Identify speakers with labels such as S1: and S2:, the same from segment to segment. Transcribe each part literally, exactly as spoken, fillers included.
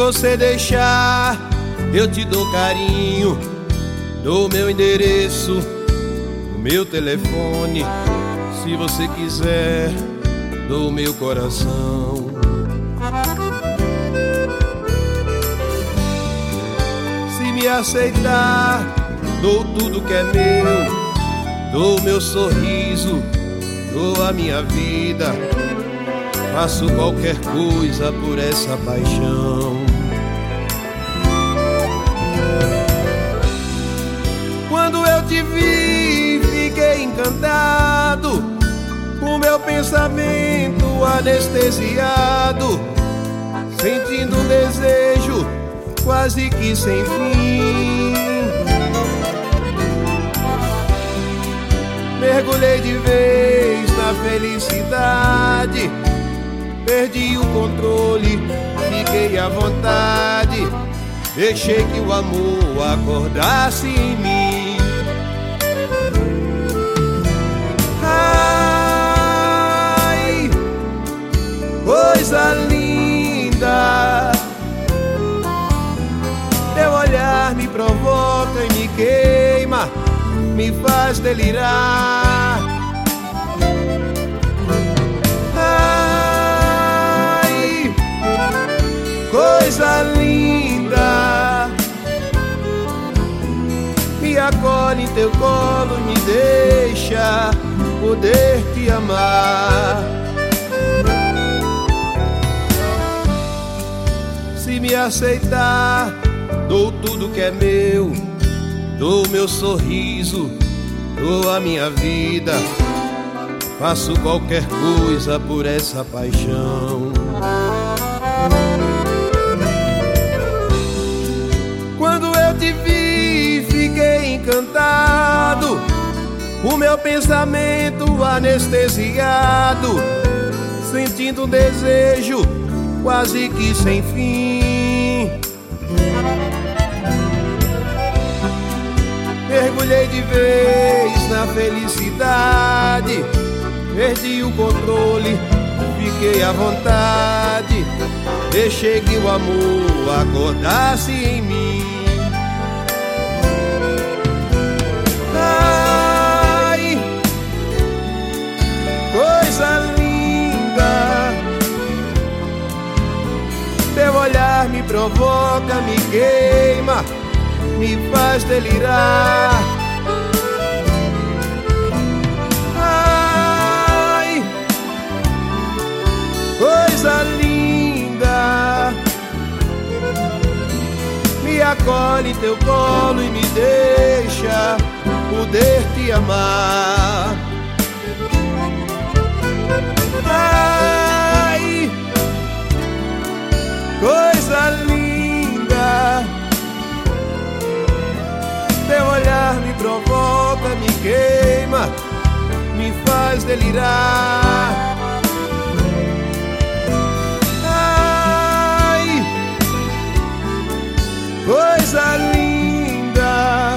S1: você deixar, eu te dou carinho, dou meu endereço, o meu telefone. Se você quiser, dou meu coração. Se me aceitar, dou tudo que é meu, dou meu sorriso, dou a minha vida. Faço qualquer coisa por essa paixão. Quando eu te vi, fiquei encantado, o meu pensamento anestesiado, sentindo um desejo quase que sem fim. Mergulhei de vez na felicidade, perdi o controle, fiquei à vontade, deixei que o amor acordasse em mim. Ai, coisa linda, teu olhar me provoca e me queima, me faz delirar. Ai, coisa linda, me acolhe em teu colo e me deixa poder te amar. Se me aceitar, dou tudo que é meu, dou meu sorriso, dou a minha vida. Faço qualquer coisa por essa paixão. Quando eu te vi, fiquei encantado, o meu pensamento anestesiado, sentindo um desejo quase que sem fim. Mergulhei de vez na felicidade, perdi o controle, fiquei à vontade, deixei que o amor acordasse em mim. Ai, coisa linda, teu olhar me provoca, me queima, me faz delirar. Ai, coisa linda, me acolhe em teu colo e me deixa poder te amar. Ai, coisa linda, teu olhar me provoca, me queima, me faz delirar. Ai, coisa linda,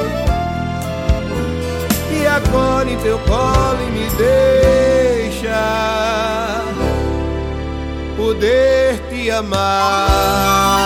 S1: me acolhe em teu colo e me deixa poder te amar.